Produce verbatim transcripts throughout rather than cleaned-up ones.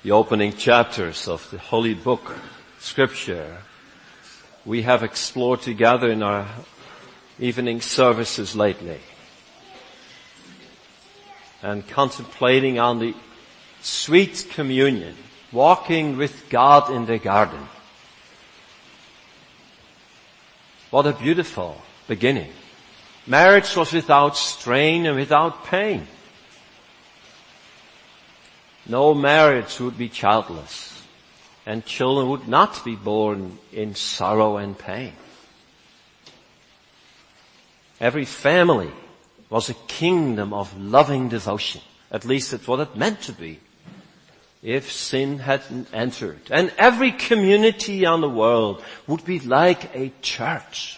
the opening chapters of the Holy Book, Scripture, we have explored together in our evening services lately. And contemplating on the sweet communion, walking with God in the garden. What a beautiful beginning. Marriage was without strain and without pain. No marriage would be childless, and children would not be born in sorrow and pain. Every family was a kingdom of loving devotion. At least that's what it meant to be, if sin hadn't entered. And every community on the world would be like a church,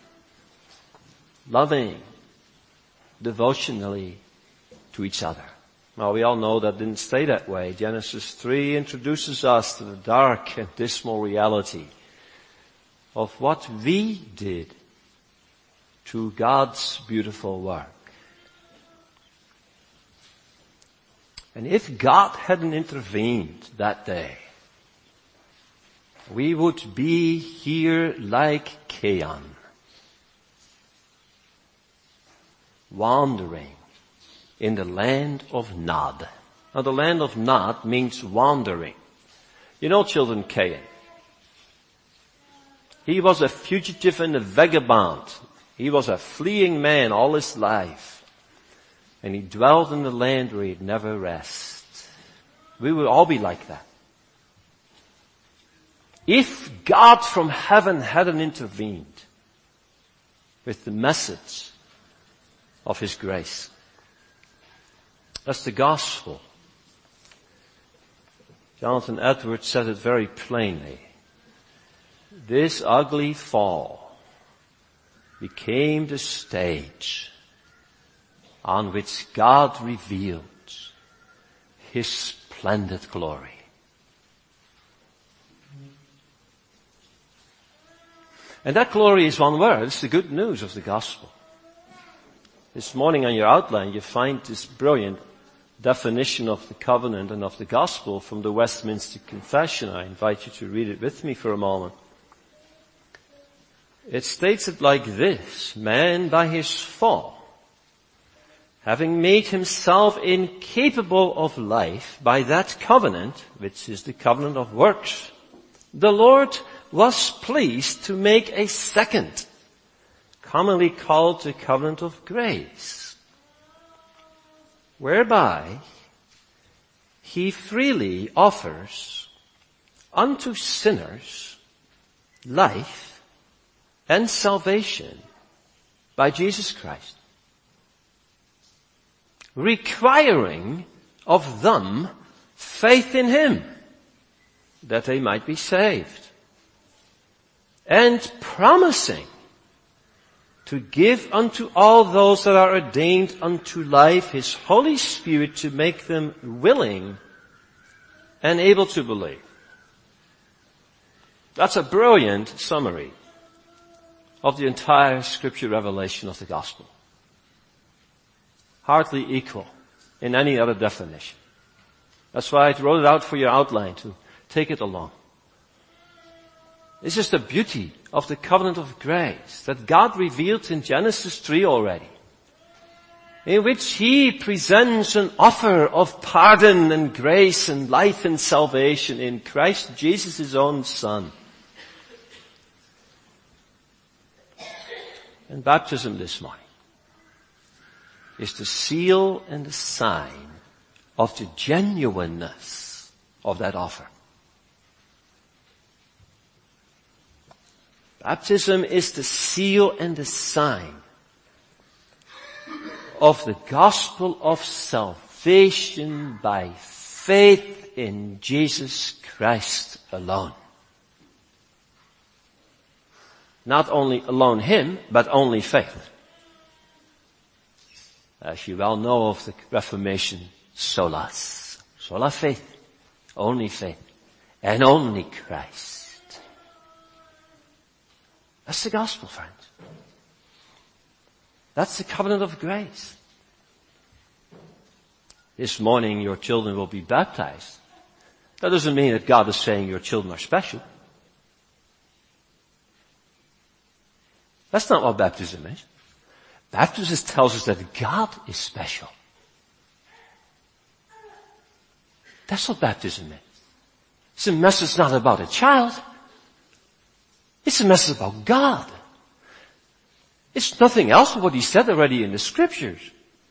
loving devotionally to each other. Now, we all know that didn't stay that way. Genesis three introduces us to the dark and dismal reality of what we did to God's beautiful work. And if God hadn't intervened that day, we would be here like Cain, wandering in the land of Nod. Now, the land of Nod means wandering. You know, children, Cain. He was a fugitive and a vagabond. He was a fleeing man all his life. And he dwelt in the land where he'd never rest. We will all be like that. If God from heaven hadn't intervened with the message of His grace. That's the gospel. Jonathan Edwards said it very plainly. This ugly fall became the stage on which God revealed His splendid glory. And that glory is one word. It's the good news of the gospel. This morning on your outline you find this brilliant definition of the covenant and of the gospel from the Westminster Confession. I invite you to read it with me for a moment. It states it like this: man by his fall, having made himself incapable of life by that covenant, which is the covenant of works, the Lord was pleased to make a second, commonly called the covenant of grace, whereby He freely offers unto sinners life and salvation by Jesus Christ, requiring of them faith in Him, that they might be saved, and promising to give unto all those that are ordained unto life His Holy Spirit to make them willing and able to believe. That's a brilliant summary of the entire Scripture revelation of the gospel. Hardly equal in any other definition. That's why I wrote it out for your outline to take it along. This is the beauty of the covenant of grace that God revealed in Genesis three already, in which He presents an offer of pardon and grace and life and salvation in Christ Jesus, His own Son. And baptism this morning is the seal and the sign of the genuineness of that offer. Baptism is the seal and the sign of the gospel of salvation by faith in Jesus Christ alone. Not only alone Him, but only faith. As you well know of the Reformation, solas. Sola faith. Only faith. And only Christ. That's the gospel, friends. That's the covenant of grace. This morning your children will be baptized That doesn't mean that God is saying your children are special. That's not what baptism is. Baptism tells us that God is special. That's what baptism is. It's a message not about a child. It's a message about God. It's nothing else than what he said already in the scriptures.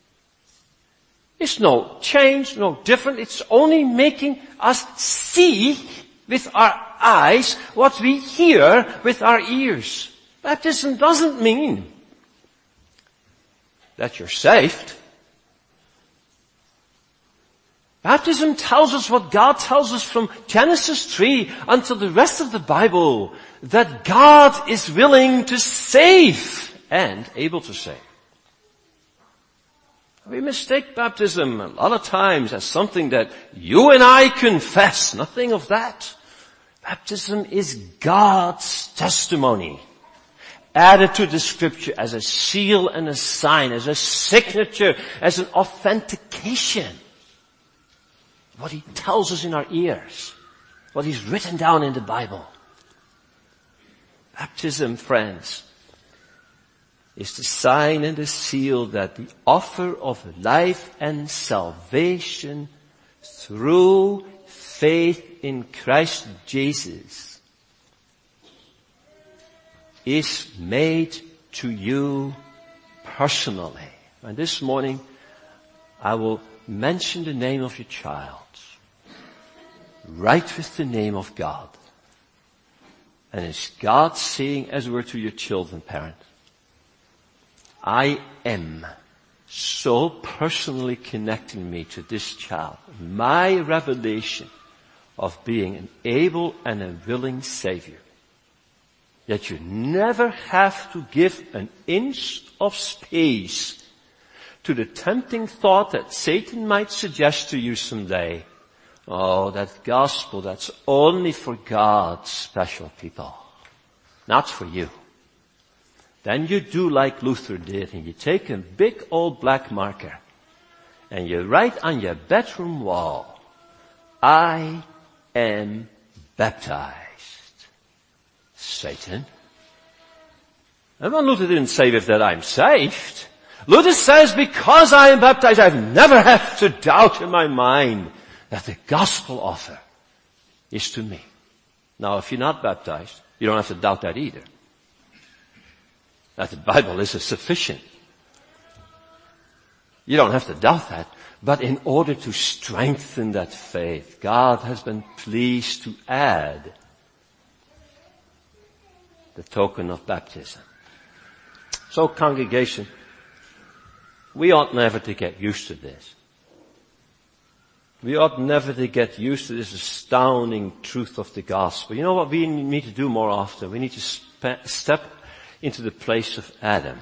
It's no change, no different. It's only making us see with our eyes what we hear with our ears. Baptism doesn't mean that you're saved. Baptism tells us what God tells us from Genesis three until the rest of the Bible, that God is willing to save and able to save. We mistake baptism a lot of times as something that you and I confess. Nothing of that. Baptism is God's testimony, added to the scripture as a seal and a sign, as a signature, as an authentication. What he tells us in our ears, what he's written down in the Bible. Baptism, friends, is the sign and the seal that the offer of life and salvation through faith in Christ Jesus is made to you personally. And this morning I will mention the name of your child, right with the name of God. And it's God saying, as it were, to your children, parent, I am so personally connecting me to this child. My revelation of being an able and a willing Savior. That you never have to give an inch of space to the tempting thought that Satan might suggest to you someday. Oh, that gospel, that's only for God's special people. Not for you. Then you do like Luther did, and you take a big old black marker and you write on your bedroom wall, I am baptized. Satan. And when Luther didn't say with that I'm saved, Luther says because I am baptized, I've never had to doubt in my mind that the gospel offer is to me. Now if you're not baptized, you don't have to doubt that either. That the Bible is sufficient. You don't have to doubt that. But in order to strengthen that faith, God has been pleased to add the token of baptism. So congregation, we ought never to get used to this. We ought never to get used to this astounding truth of the gospel. You know what we need to do more often? We need to spe- step into the place of Adam.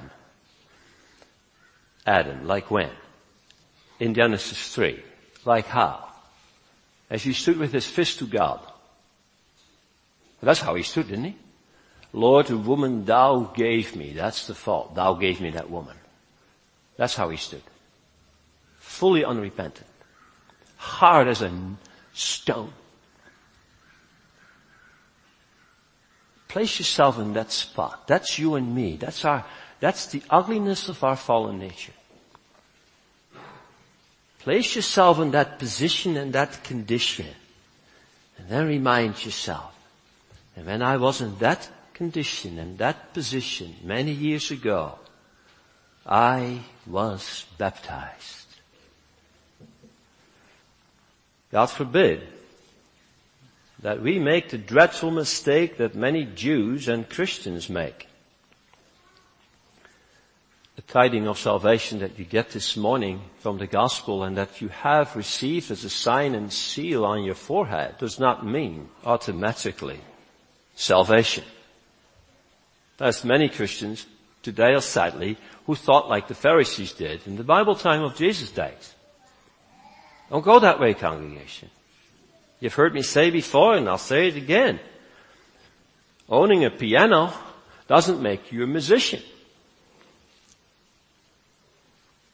Adam, like when? In Genesis three. Like how? As he stood with his fist to God. That's how he stood, didn't he? Lord, the woman thou gave me, that's the fault. Thou gave me that woman. That's how he stood. Fully unrepentant. Hard as a stone. Place yourself in that spot. That's you and me. That's our, that's the ugliness of our fallen nature. Place yourself in that position and that condition. And then remind yourself. And when I was in that condition and that position many years ago, I was baptized. God forbid that we make the dreadful mistake that many Jews and Christians make. The tidings of salvation that you get this morning from the gospel and that you have received as a sign and seal on your forehead does not mean automatically salvation. There's many Christians today, sadly, who thought like the Pharisees did in the Bible time of Jesus' days. Don't go that way, congregation. You've heard me say before, and I'll say it again. Owning a piano doesn't make you a musician.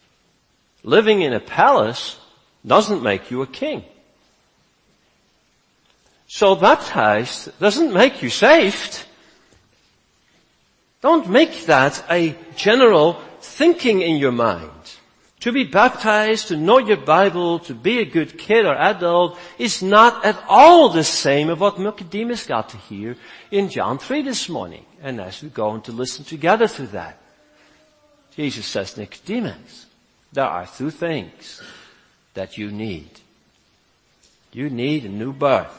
Living in a palace doesn't make you a king. So baptized doesn't make you saved. Don't make that a general thinking in your mind. To be baptized, to know your Bible, to be a good kid or adult is not at all the same as what Nicodemus got to hear in John three this morning. And as we're going to listen together to that, Jesus says, Nicodemus, there are two things that you need. You need a new birth.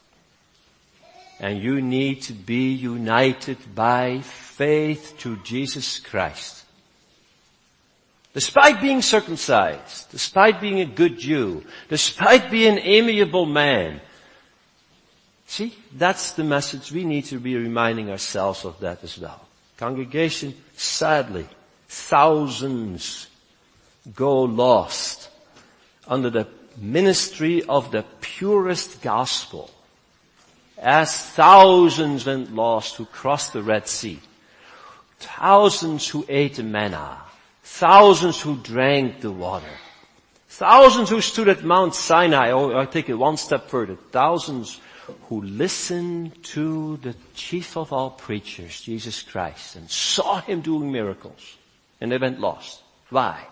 And you need to be united by faith to Jesus Christ. Despite being circumcised, despite being a good Jew, despite being an amiable man. See, that's the message. We need to be reminding ourselves of that as well. Congregation, sadly, thousands go lost under the ministry of the purest gospel, as thousands went lost who crossed the Red Sea, thousands who ate the manna, thousands who drank the water, thousands who stood at Mount Sinai, or I take it one step further, thousands who listened to the chief of all preachers, Jesus Christ, and saw him doing miracles, and they went lost. Why?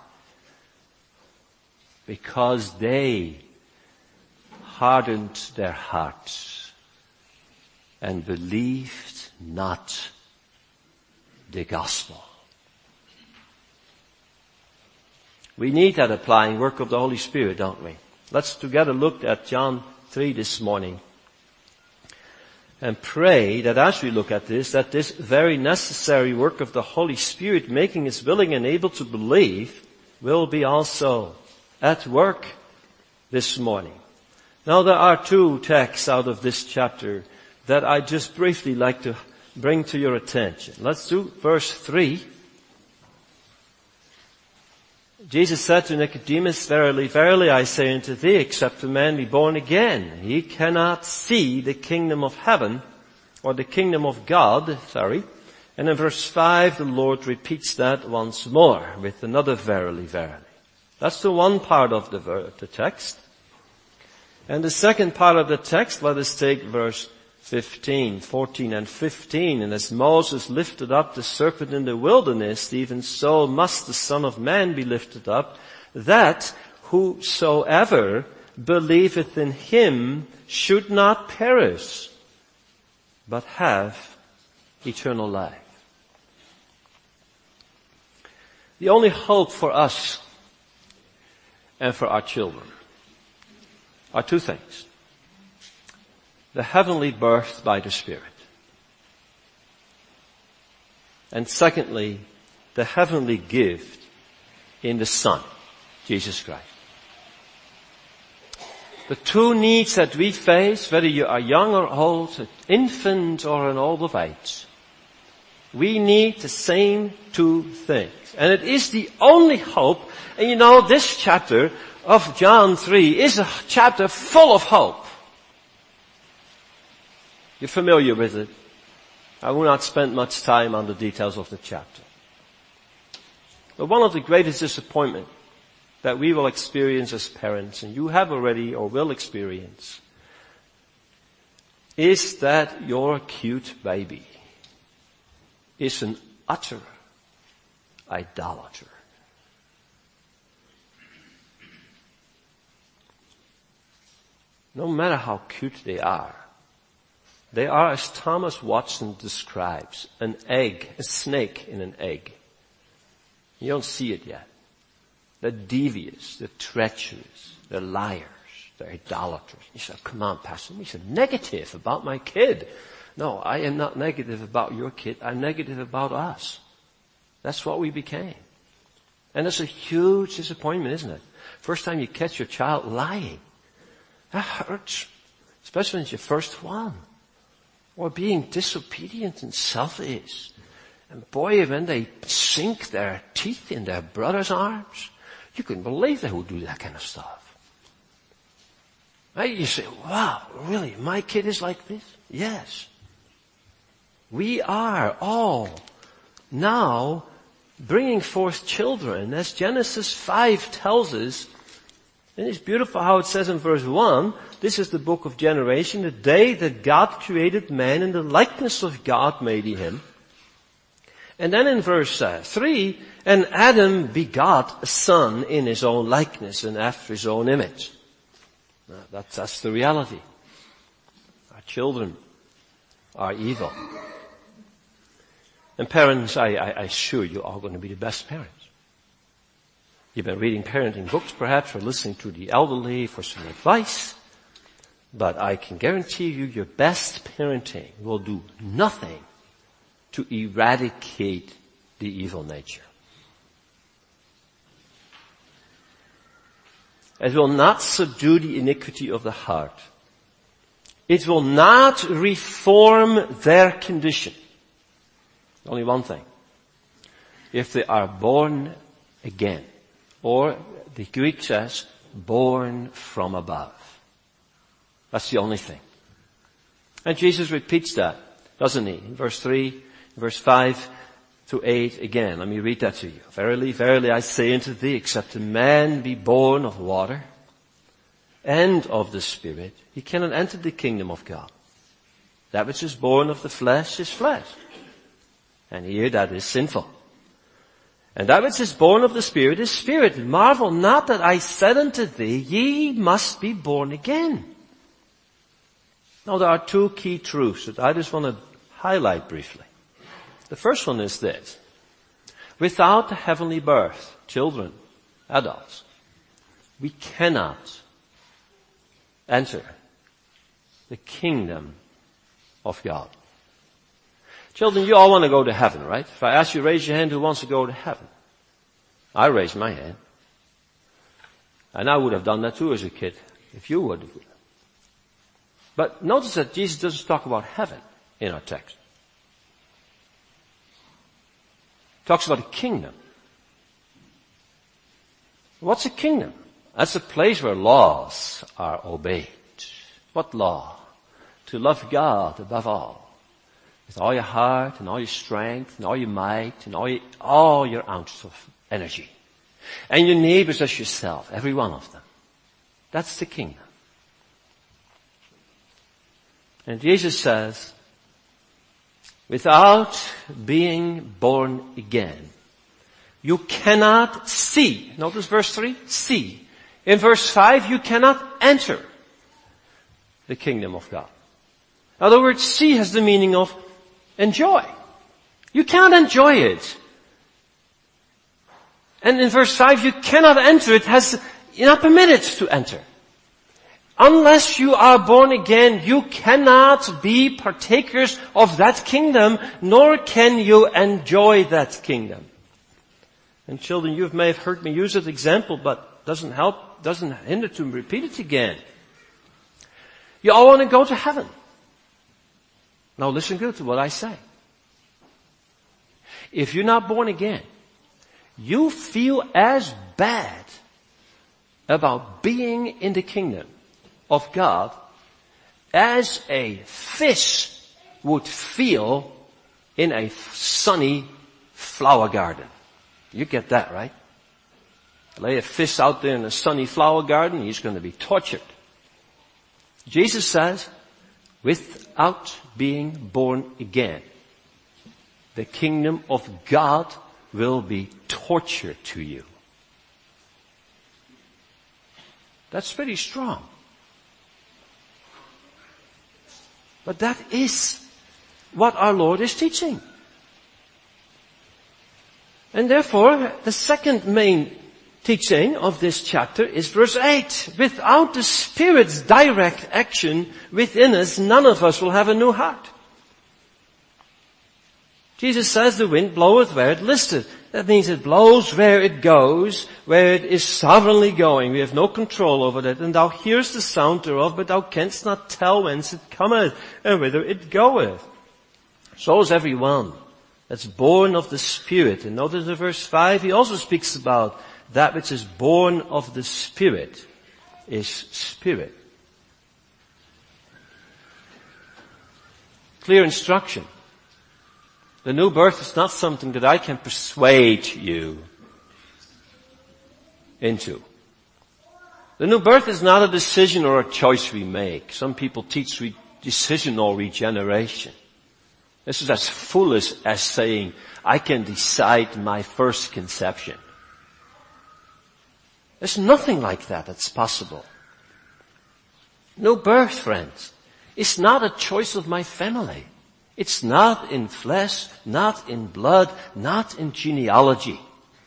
Because they hardened their hearts and believed not the gospel. We need that applying work of the Holy Spirit, don't we? Let's together look at John three this morning and pray that as we look at this, that this very necessary work of the Holy Spirit making us willing and able to believe will be also at work this morning. Now there are two texts out of this chapter that I just briefly like to bring to your attention. Let's do verse three. Jesus said to Nicodemus, Verily, verily, I say unto thee, except a man be born again, he cannot see the kingdom of heaven, or the kingdom of God, sorry. And in verse five, the Lord repeats that once more with another verily, verily. That's the one part of the, ver- the text. And the second part of the text, let us take verse fifteen, fourteen and fifteen. And as Moses lifted up the serpent in the wilderness, even so must the Son of Man be lifted up, that whosoever believeth in him should not perish, but have eternal life. The only hope for us and for our children are two things. The heavenly birth by the Spirit. And secondly, the heavenly gift in the Son, Jesus Christ. The two needs that we face, whether you are young or old, an infant or an old of age, we need the same two things. And it is the only hope. And you know, this chapter of John three is a chapter full of hope. You're familiar with it. I will not spend much time on the details of the chapter. But one of the greatest disappointments that we will experience as parents, and you have already or will experience, is that your cute baby is an utter idolater. No matter how cute they are, they are, as Thomas Watson describes, an egg, a snake in an egg. You don't see it yet. They're devious, they're treacherous, they're liars, they're idolaters. You say, come on, Pastor, you said negative about my kid. No, I am not negative about your kid. I'm negative about us. That's what we became. And it's a huge disappointment, isn't it? First time you catch your child lying. That hurts. Especially when it's your first one. Or being disobedient and selfish. And boy, when they sink their teeth in their brother's arms, you couldn't believe they would do that kind of stuff. Right? You say, wow, really, my kid is like this? Yes. We are all now bringing forth children, as Genesis five tells us, And it's beautiful how it says in verse one, this is the book of generation, the day that God created man in the likeness of God made he him. And then in verse uh, three, and Adam begot a son in his own likeness and after his own image. Now, that's, that's the reality. Our children are evil. And parents, I, I, I assure you, are going to be the best parents. You've been reading parenting books perhaps, or listening to the elderly for some advice. But I can guarantee you your best parenting will do nothing to eradicate the evil nature. It will not subdue the iniquity of the heart. It will not reform their condition. Only one thing. If they are born again. Or the Greek says, born from above. That's the only thing. And Jesus repeats that, doesn't he? In verse three, verse five to eight again. Let me read that to you. Verily, verily, I say unto thee, except a man be born of water and of the Spirit, he cannot enter the kingdom of God. That which is born of the flesh is flesh. And here that is sinful. And that which is born of the Spirit is spirit. Marvel not that I said unto thee, ye must be born again. Now there are two key truths that I just want to highlight briefly. The first one is this. Without the heavenly birth, children, adults, we cannot enter the kingdom of God. Children, you all want to go to heaven, right? If I ask you, raise your hand, who wants to go to heaven? I raised my hand. And I would have done that too as a kid, if you would. But notice that Jesus doesn't talk about heaven in our text. He talks about a kingdom. What's a kingdom? That's a place where laws are obeyed. What law? To love God above all. With all your heart and all your strength and all your might and all your, all your ounces of energy. And your neighbors as yourself, every one of them. That's the kingdom. And Jesus says, without being born again, you cannot see. Notice verse three, see. In verse five, you cannot enter the kingdom of God. In other words, see has the meaning of enjoy. You cannot enjoy it. And in verse five, you cannot enter it, has, you're not permitted to enter. Unless you are born again, you cannot be partakers of that kingdom, nor can you enjoy that kingdom. And children, you may have heard me use that example, but doesn't help, doesn't hinder to repeat it again. You all want to go to heaven. Now listen good to what I say. If you're not born again, you feel as bad about being in the kingdom of God as a fish would feel in a sunny flower garden. You get that, right? Lay a fish out there in a sunny flower garden, he's going to be tortured. Jesus says, without being born again, the kingdom of God will be torture to you. That's pretty strong. But that is what our Lord is teaching. And therefore, the second main teaching of this chapter is verse eight. Without the Spirit's direct action within us, none of us will have a new heart. Jesus says the wind bloweth where it listeth. That means it blows where it goes, where it is sovereignly going. We have no control over that. And thou hearest the sound thereof, but thou canst not tell whence it cometh and whither it goeth. So is everyone that's born of the Spirit. And notice in verse five, he also speaks about that which is born of the Spirit is spirit. Clear instruction. The new birth is not something that I can persuade you into. The new birth is not a decision or a choice we make. Some people teach re- decision or regeneration. This is as foolish as saying, I can decide my first conception. There's nothing like that that's possible. New birth, friends, is not a choice of my family. It's not in flesh, not in blood, not in genealogy.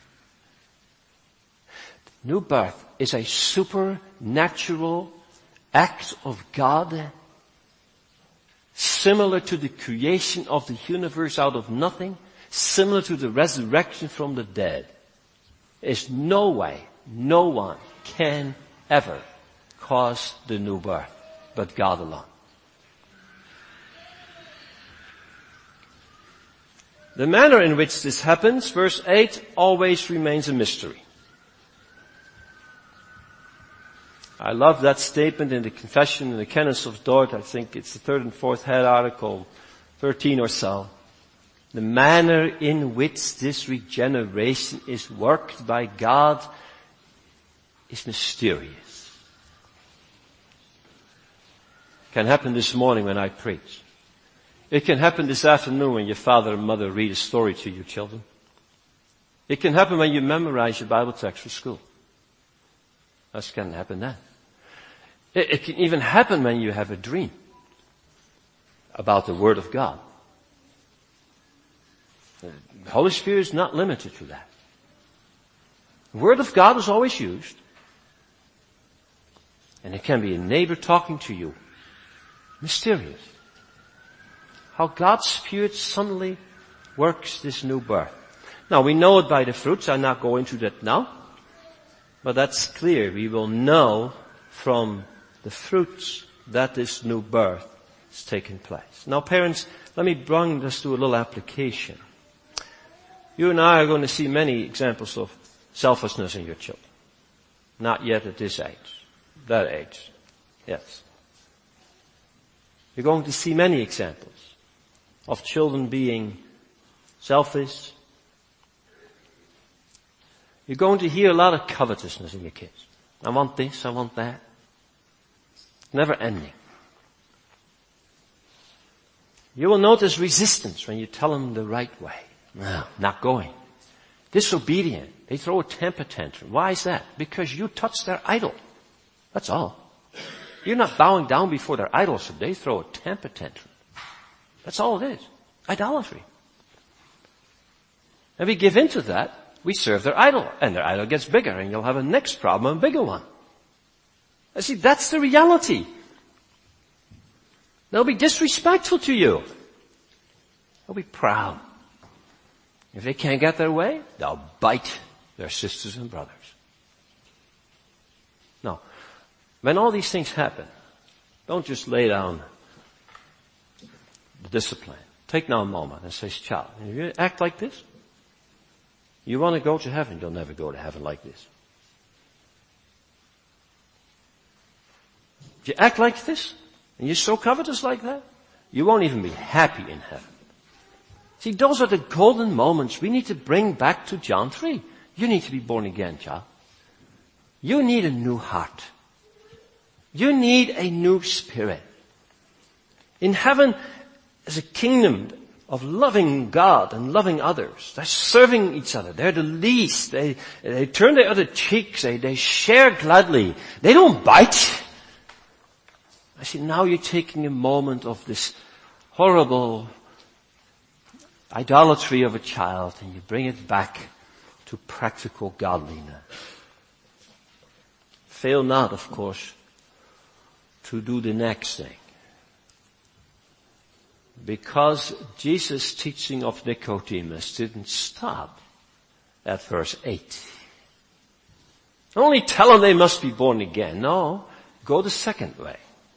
New birth is a supernatural act of God, similar to the creation of the universe out of nothing, similar to the resurrection from the dead. There's no way, no one can ever cause the new birth, but God alone. The manner in which this happens, verse eight, always remains a mystery. I love that statement in the Confession in the Canons of Dort. I think it's the third and fourth head article, thirteen or so. The manner in which this regeneration is worked by God is mysterious. It can happen this morning when I preach. It can happen this afternoon when your father and mother read a story to your children. It can happen when you memorize your Bible text for school. That can happen then. It, it can even happen when you have a dream about the Word of God. The Holy Spirit is not limited to that. The Word of God is always used. And it can be a neighbor talking to you. Mysterious. How God's Spirit suddenly works this new birth. Now we know it by the fruits. I'll not go into that now. But that's clear. We will know from the fruits that this new birth is taking place. Now parents, let me bring this to a little application. You and I are going to see many examples of selfishness in your children. Not yet at this age. That age. Yes. You're going to see many examples of children being selfish. You're going to hear a lot of covetousness in your kids. I want this, I want that. Never ending. You will notice resistance when you tell them the right way. No, not going. Disobedient. They throw a temper tantrum. Why is that? Because you touched their idol. That's all. You're not bowing down before their idol, so they throw a temper tantrum. That's all it is. Idolatry. And we give in to that. We serve their idol, and their idol gets bigger, and you'll have a next problem, a bigger one. You see, that's the reality. They'll be disrespectful to you. They'll be proud. If they can't get their way, they'll bite their sisters and brothers. Now, when all these things happen, don't just lay down the discipline. Take now a moment and say, child, if you act like this, you want to go to heaven, you'll never go to heaven like this. If you act like this, and you're so covetous like that, you won't even be happy in heaven. See, those are the golden moments we need to bring back to John three. You need to be born again, child. You need a new heart. You need a new spirit. In heaven, there's a kingdom of loving God and loving others. They're serving each other. They're the least. They, they turn their other cheeks. They, they share gladly. They don't bite. I see, now you're taking a moment of this horrible idolatry of a child and you bring it back to practical godliness. Fail not, of course, to do the next thing. Because Jesus' teaching of Nicodemus didn't stop at verse eight. Don't only tell them they must be born again. No, go the second way.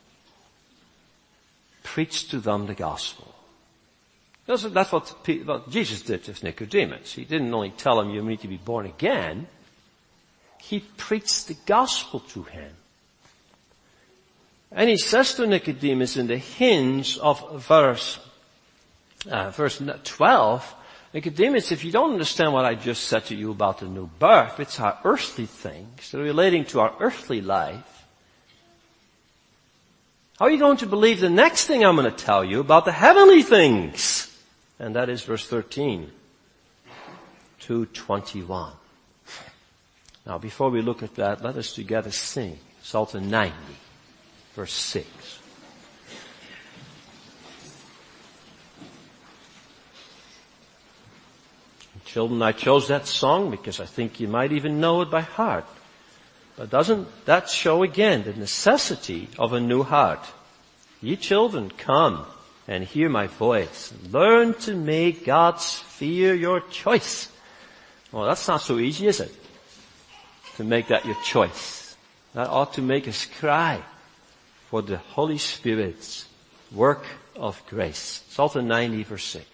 Preach to them the gospel. That's what, what Jesus did with Nicodemus. He didn't only tell him you need to be born again. He preached the gospel to him. And he says to Nicodemus in the hinge of verse, uh, verse twelve, Nicodemus, if you don't understand what I just said to you about the new birth, which are earthly things, they're relating to our earthly life, how are you going to believe the next thing I'm going to tell you about the heavenly things? And that is verse thirteen to twenty-one. Now before we look at that, let us together sing Psalm ninety, verse six. Children, I chose that song because I think you might even know it by heart. But doesn't that show again the necessity of a new heart? Ye children, come and hear my voice. Learn to make God's fear your choice. Well, that's not so easy, is it? To make that your choice. That ought to make us cry for the Holy Spirit's work of grace. Psalm ninety, verse six.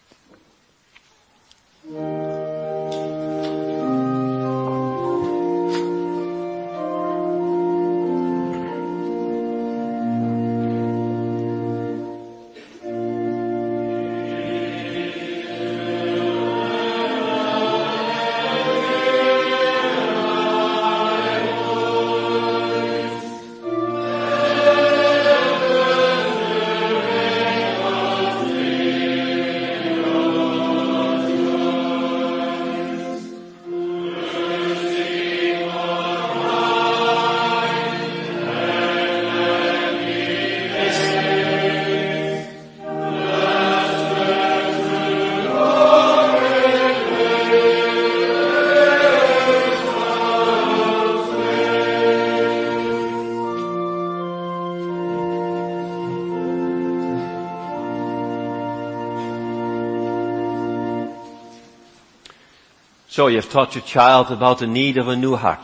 So you've taught your child about the need of a new heart.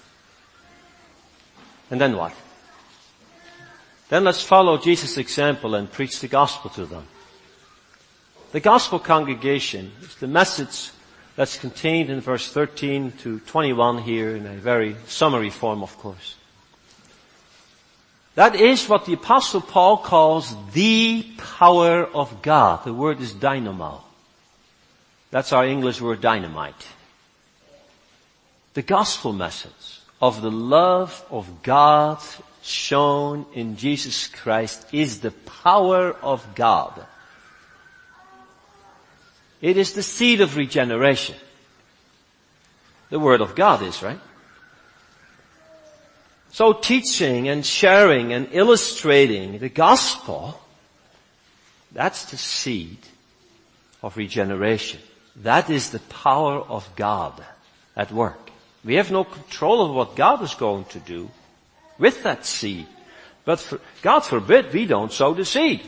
And then what? Then let's follow Jesus' example and preach the gospel to them. The gospel congregation is the message that's contained in verse thirteen to twenty-one here in a very summary form, of course. That is what the Apostle Paul calls the power of God. The word is dynamo. That's our English word dynamite. The gospel message of the love of God shown in Jesus Christ is the power of God. It is the seed of regeneration. The word of God is, right? So teaching and sharing and illustrating the gospel, that's the seed of regeneration. That is the power of God at work. We have no control of what God is going to do with that seed. But for, God forbid we don't sow the seed.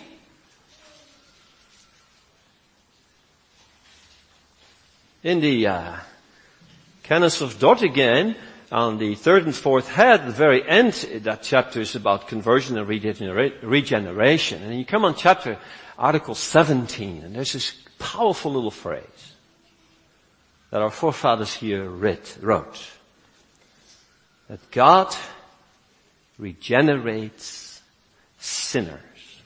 In the uh, Canon of Dort again, on the third and fourth head, the very end, that chapter is about conversion and regeneration. And you come on chapter, article seventeen, and there's this powerful little phrase that our forefathers here writ, wrote. That God regenerates sinners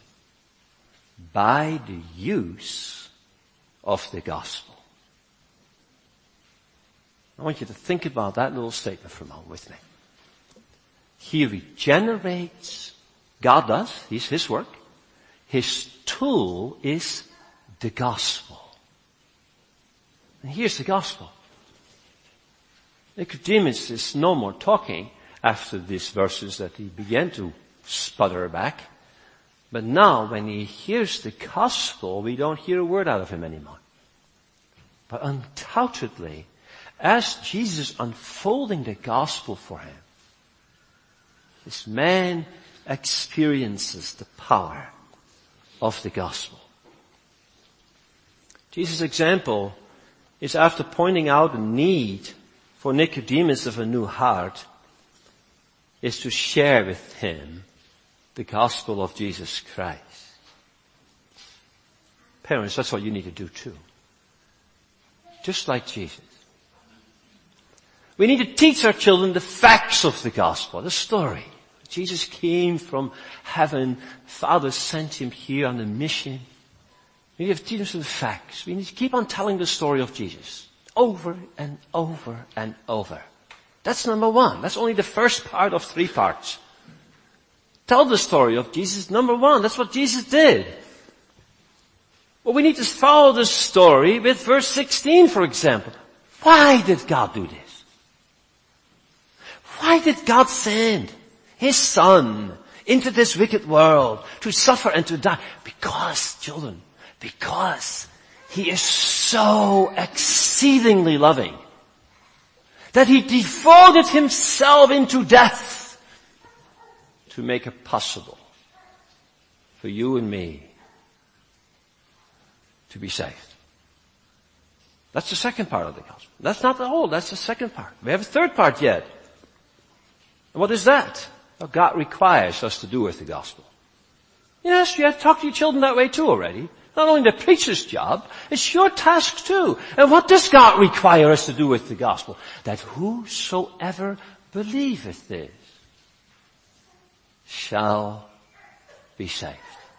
by the use of the gospel. I want you to think about that little statement for a moment with me. He regenerates, God does, He's His work. His tool is the gospel. And here's the gospel. Nicodemus is no more talking after these verses that he began to sputter back. But now when he hears the gospel, we don't hear a word out of him anymore. But undoubtedly, as Jesus is unfolding the gospel for him, this man experiences the power of the gospel. Jesus' example is after pointing out the need for Nicodemus of a new heart, is to share with him the gospel of Jesus Christ. Parents, that's what you need to do too. Just like Jesus. We need to teach our children the facts of the gospel, the story. Jesus came from heaven. Father sent him here on a mission. We need to teach them the facts. We need to keep on telling the story of Jesus. Over and over and over. That's number one. That's only the first part of three parts. Tell the story of Jesus, number one. That's what Jesus did. Well, we need to follow the story with verse sixteen, for example. Why did God do this? Why did God send His Son into this wicked world to suffer and to die? Because, children, because He is so exceedingly loving that He devoted Himself into death to make it possible for you and me to be saved. That's the second part of the gospel. That's not the whole, that's the second part. We have a third part yet. And what is that? What God requires us to do with the gospel. Yes, you have to talk to your children that way too already. Not only the preacher's job, it's your task too. And what does God require us to do with the gospel? That whosoever believeth this shall be saved.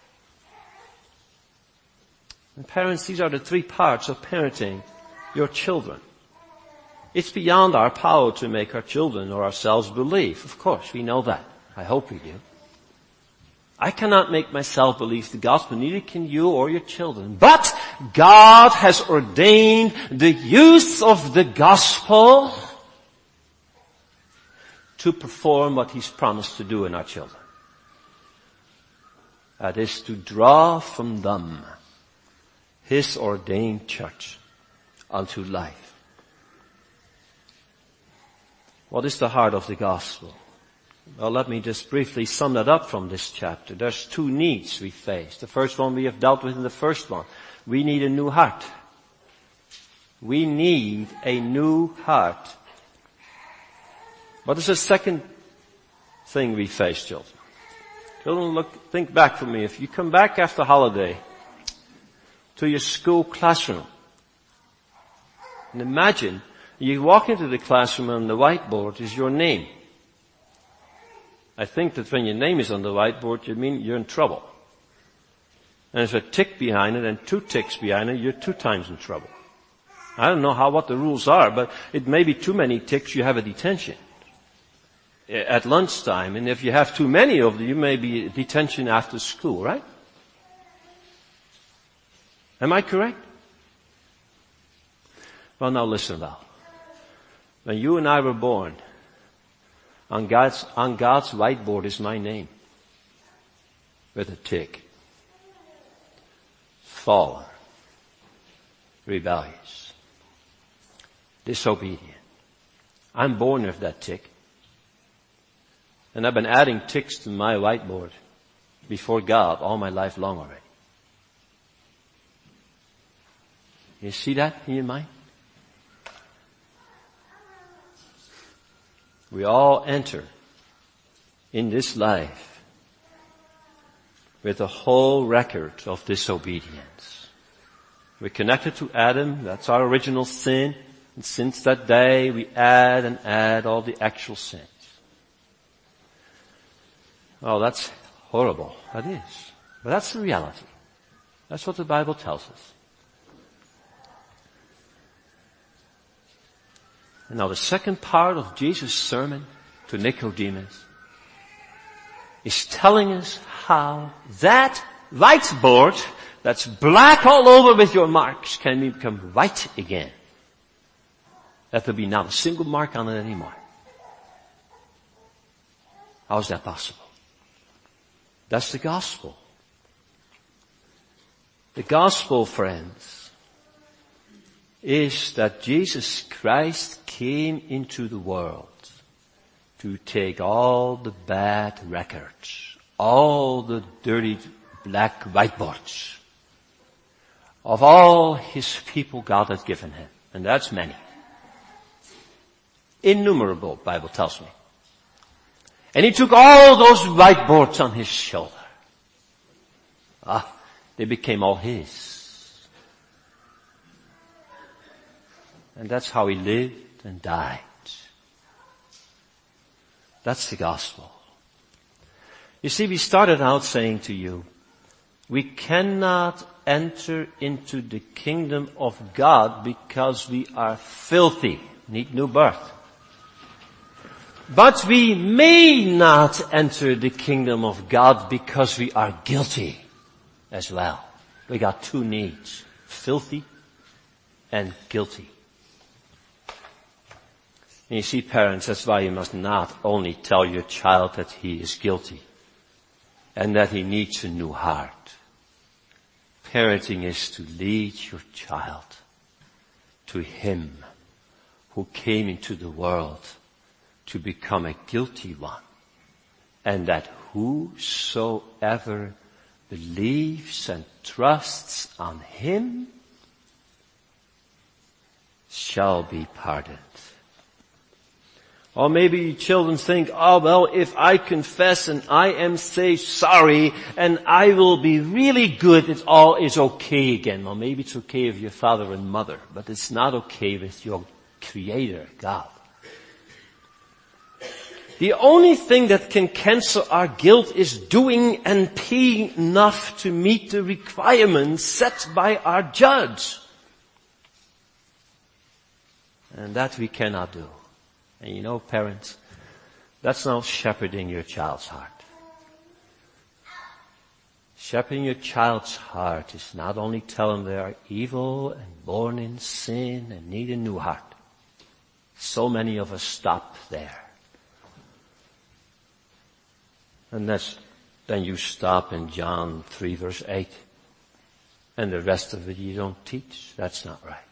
And parents, these are the three parts of parenting your children. It's beyond our power to make our children or ourselves believe. Of course, we know that. I hope we do. I cannot make myself believe the gospel, neither can you or your children. But God has ordained the use of the gospel to perform what He's promised to do in our children. That is to draw from them His ordained church unto life. What is the heart of the gospel? Well, let me just briefly sum that up from this chapter. There's two needs we face. The first one we have dealt with in the first one. We need a new heart. We need a new heart. What is the second thing we face, children? Children, look, think back for me. If you come back after holiday to your school classroom, and imagine you walk into the classroom and on the whiteboard is your name. I think that when your name is on the whiteboard, you mean you're in trouble. And there's a tick behind it and two ticks behind it, you're two times in trouble. I don't know how, what the rules are, but it may be too many ticks, you have a detention at lunchtime. And if you have too many of them, you may be detention after school, right? Am I correct? Well, now listen well. When you and I were born, on God's, on God's whiteboard is my name. With a tick. Fallen. Rebellious. Disobedient. I'm born with that tick. And I've been adding ticks to my whiteboard before God all my life long already. You see that in your mind? We all enter in this life with a whole record of disobedience. We're connected to Adam. That's our original sin. And since that day, we add and add all the actual sins. Oh, that's horrible. That is. But that's the reality. That's what the Bible tells us. And now the second part of Jesus' sermon to Nicodemus is telling us how that whiteboard that's black all over with your marks can become white again. That there be not a single mark on it anymore. How is that possible? That's the gospel. The gospel, friends, is that Jesus Christ came into the world to take all the bad records, all the dirty black whiteboards of all His people God has given Him. And that's many. Innumerable, Bible tells me. And He took all those whiteboards on His shoulder. Ah, they became all His. And that's how He lived and died. That's the gospel. You see, we started out saying to you, we cannot enter into the kingdom of God because we are filthy, need new birth. But we may not enter the kingdom of God because we are guilty as well. We got two needs, filthy and guilty. And you see, parents, that's why you must not only tell your child that he is guilty and that he needs a new heart. Parenting is to lead your child to him who came into the world to become a guilty one, and that whosoever believes and trusts on him shall be pardoned. Or maybe children think, oh well, if I confess and I am say sorry and I will be really good, it all is okay again. Well, maybe it's okay with your father and mother, but it's not okay with your Creator, God. The only thing that can cancel our guilt is doing and paying enough to meet the requirements set by our judge. And that we cannot do. And you know, parents, that's not shepherding your child's heart. Shepherding your child's heart is not only telling them they are evil and born in sin and need a new heart. So many of us stop there. And that's, then you stop in John three verse eight. And the rest of it you don't teach. That's not right.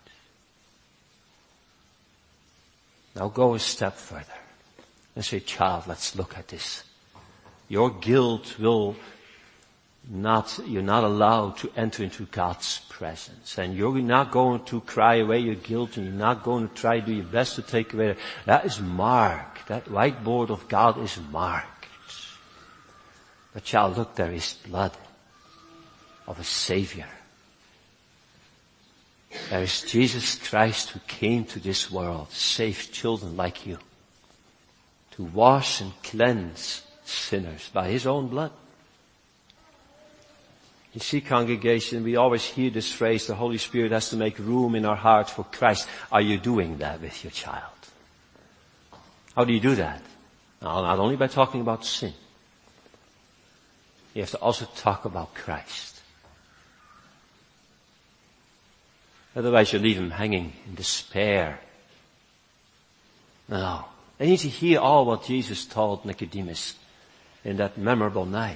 Now go a step further and say, child, let's look at this. Your guilt will not, you're not allowed to enter into God's presence. And you're not going to cry away your guilt, and you're not going to try to do your best to take away. That is marked. That whiteboard of God is marked. But child, look, there is blood of a Savior. There is Jesus Christ who came to this world to save children like you, to wash and cleanse sinners by His own blood. You see, congregation, we always hear this phrase, the Holy Spirit has to make room in our hearts for Christ. Are you doing that with your child? How do you do that? Now, not only by talking about sin. You have to also talk about Christ. Otherwise you leave him hanging in despair. No. They need to hear all what Jesus told Nicodemus in that memorable night.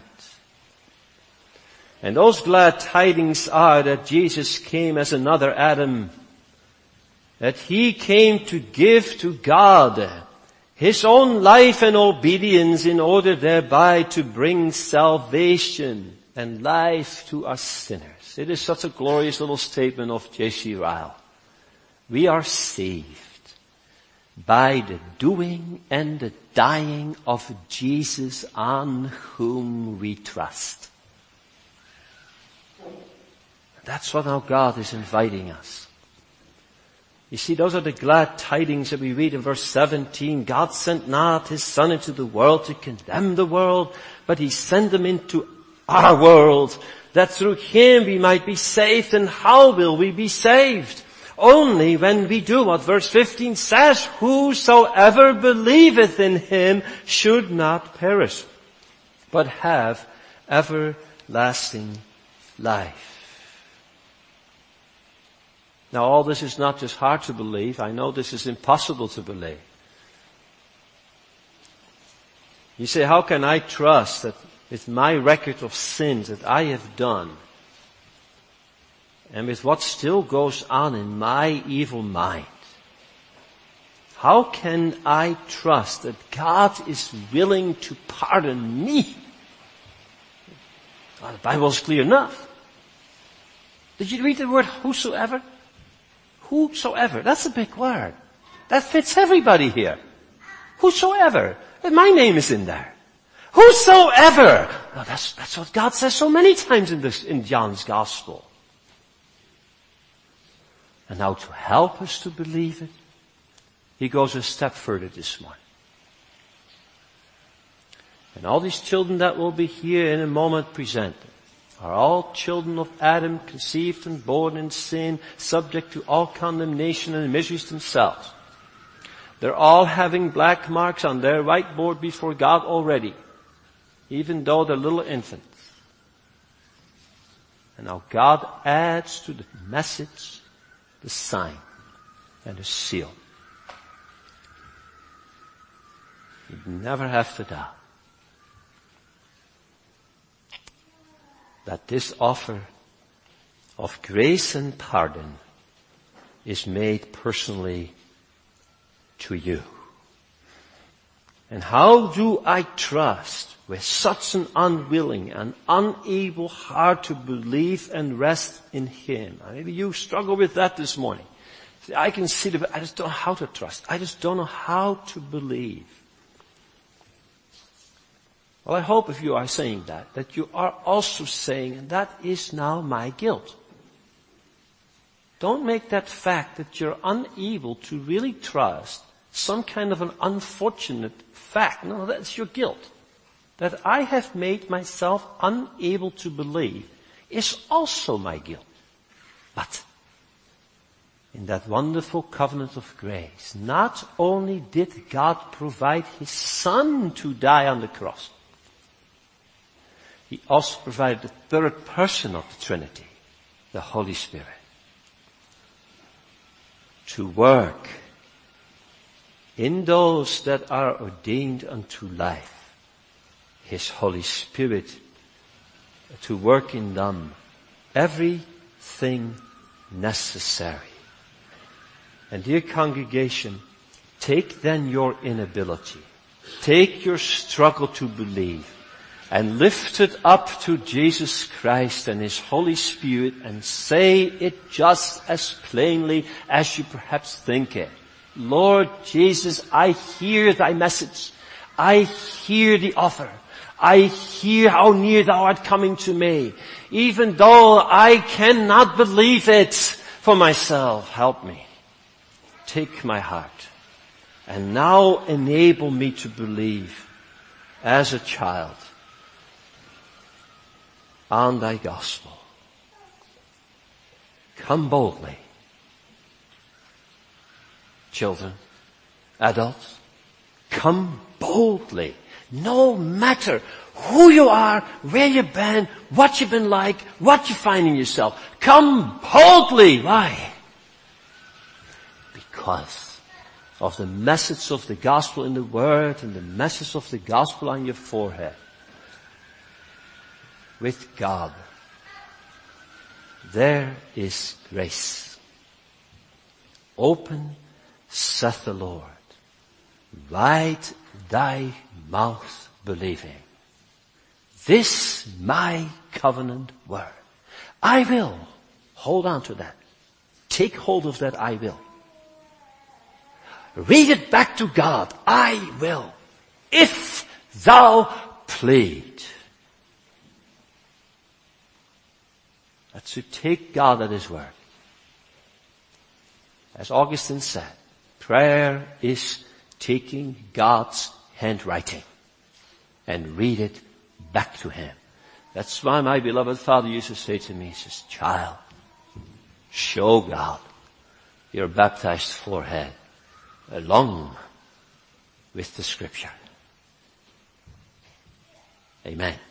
And those glad tidings are that Jesus came as another Adam. That He came to give to God His own life and obedience in order thereby to bring salvation and life to us sinners. It is such a glorious little statement of J C Ryle. We are saved by the doing and the dying of Jesus on whom we trust. That's what our God is inviting us. You see, those are the glad tidings that we read in verse seventeen. God sent not His Son into the world to condemn the world, but He sent Him into our world, that through Him we might be saved. And how will we be saved? Only when we do what verse fifteen says, whosoever believeth in Him should not perish, but have everlasting life. Now all this is not just hard to believe. I know this is impossible to believe. You say, how can I trust that with my record of sins that I have done, and with what still goes on in my evil mind, how can I trust that God is willing to pardon me? Well, the Bible is clear enough. Did you read the word whosoever? Whosoever. That's a big word. That fits everybody here. Whosoever. And my name is in there. Whosoever. Now that's, that's what God says so many times in this, in John's Gospel. And now to help us to believe it, He goes a step further this morning. And all these children that will be here in a moment presented, are all children of Adam, conceived and born in sin, subject to all condemnation and miseries themselves. They're all having black marks on their whiteboard before God already, even though they're little infants. And now God adds to the message the sign and the seal. You never have to doubt that this offer of grace and pardon is made personally to you. And how do I trust with such an unwilling and unable heart to believe and rest in Him? Maybe you struggle with that this morning. See, I can see the, I just don't know how to trust. I just don't know how to believe. Well, I hope if you are saying that, that you are also saying, and that is now my guilt. Don't make that fact that you're unable to really trust some kind of an unfortunate fact. No, that's your guilt. That I have made myself unable to believe is also my guilt. But in that wonderful covenant of grace, not only did God provide His Son to die on the cross, He also provided the third person of the Trinity, the Holy Spirit, to work in those that are ordained unto life. His Holy Spirit to work in them everything necessary. And dear congregation, take then your inability, take your struggle to believe, and lift it up to Jesus Christ and His Holy Spirit and say it just as plainly as you perhaps think it. Lord Jesus, I hear Thy message. I hear the offer. I hear how near Thou art coming to me. Even though I cannot believe it for myself, help me. Take my heart and now enable me to believe as a child on Thy gospel. Come boldly. Children, adults, come boldly. No matter who you are, where you've been, what you've been like, what you're finding yourself. Come boldly. Why? Because of the message of the gospel in the word and the message of the gospel on your forehead. With God, there is grace. Open, saith the Lord, wide thy mouth believing. This my covenant word. I will. Hold on to that. Take hold of that I will. Read it back to God. I will. If thou plead. That's to take God at His word. As Augustine said, prayer is taking God's handwriting and read it back to Him. That's why my beloved Father used to say to me, he says, child, show God your baptized forehead along with the Scripture. Amen.